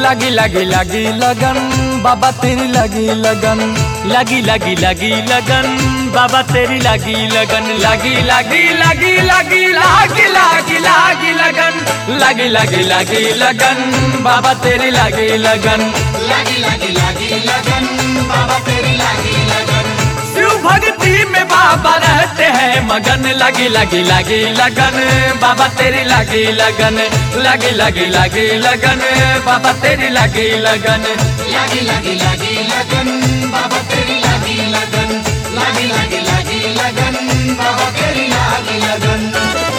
लगी लगी लगी लगन बाबा तेरी लगी लगन, लगी लगी लगी लगन बाबा तेरी लगी लगन, लगी लगी लगी लगी लगी लगी लगी लगन, लगी लगी लगी लगन बाबा तेरी लगी लगन, लगी लगी लगी लगन बाबा तेरी लगी लगन। शिव भक्ति में बाबा रहते हैं मगन, लगी लगी लगी लगन बाबा तेरी लगी लगन, लगी लगी लगी लगन बाबा तेरी लगी लगन, लगी लगी लगी लगन बाबा तेरी लगी लगन, लगी लगी लगी लगन बाबा तेरी लगी लगन।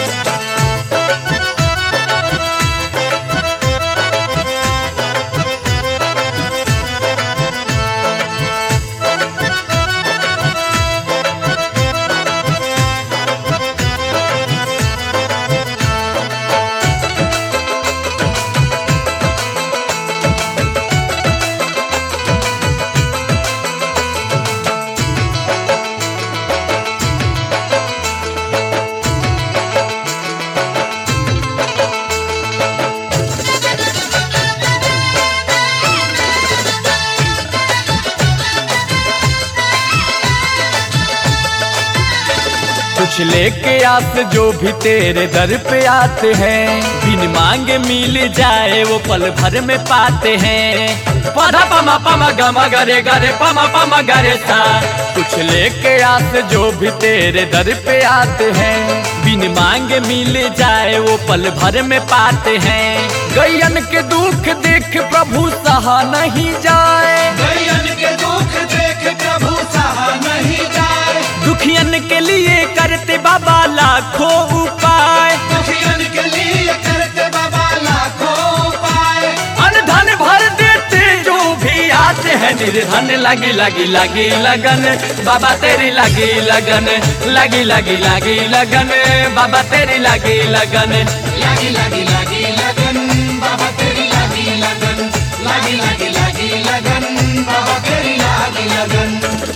कुछ लेके आस जो भी तेरे दर पे आते हैं, बिन मांगे मिल जाए वो पल भर में पाते हैं। पधा पमा पमा गमा गरे गरे पमा पमा गरे सा। कुछ लेके आस जो भी तेरे दर पे आते हैं, बिन मांगे मिल जाए वो पल भर में पाते हैं। गैयन के दुख देख प्रभु सहा नहीं जाए, गैयन के दुख देख प्रभु सहा नहीं जाए, दुखियन के लिए करते बाबा लाखों उपाय, दुखियन के लिए करते बाबा लाखों उपाय। अन्न धन भर देते जो भी आते हैं निर्धन, लगी लगी लगी लगन बाबा तेरी लगी लगन, लगी लगी लगी लगन बाबा तेरी लगी लगन, लगी लगी लगी लगन बाबा तेरी लगी लगन, लगी लगी लगी लगन बाबा तेरी लगी लगन।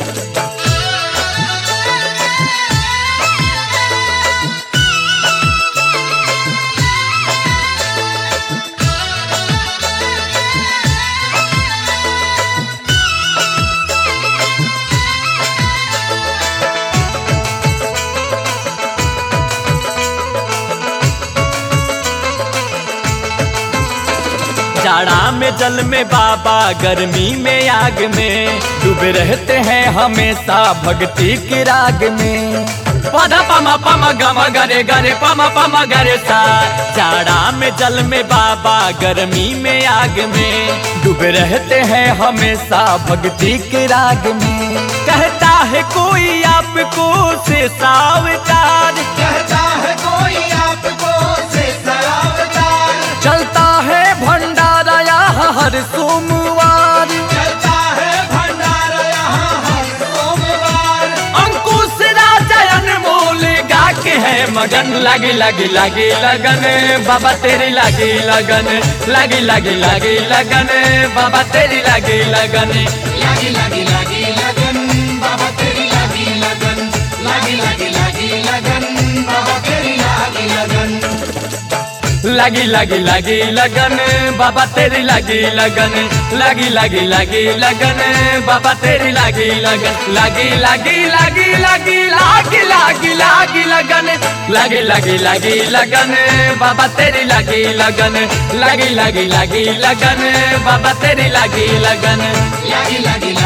जाड़ा में जल में बाबा, गर्मी में आग में, डूबे रहते हैं हमेशा भक्ति के राग में। पधा पमा पमा गमा गरे गरे पमा पमा गरे सा। जाड़ा में जल में बाबा, गर्मी में आग में, डूबे रहते हैं हमेशा भक्ति के राग में। कहता है कोई आपको से सावतार, कहता है कोई आपको से सरावतार, चलता है भंडारा यहाँ हर सोमवार, चलता है भंडारा यहाँ हर सोमवार। अंकुश राजा अनमोल गा के है मगन, लगी लगी लगी लगन बाबा तेरी लगी लगन, लगी लगी लगी लगन बाबा तेरी लगी लगन, लगी लगी लगी लगन बाबा तेरी लगी लगन, लगी लगी लगी लगन बाबा तेरी लगी लगन, लगी लगी लगी लगन बाबा तेरी लगी लगन, लगी लगी लगी लगन बाबा तेरी लगी लगन, लगी लगी लगी लगी लगी लगी लगी लगन, लगी लगी लगी लगन बाबा तेरी लगी लगन, लगी लगी लगी लगन बाबा तेरी लगी लगन, लगी लगी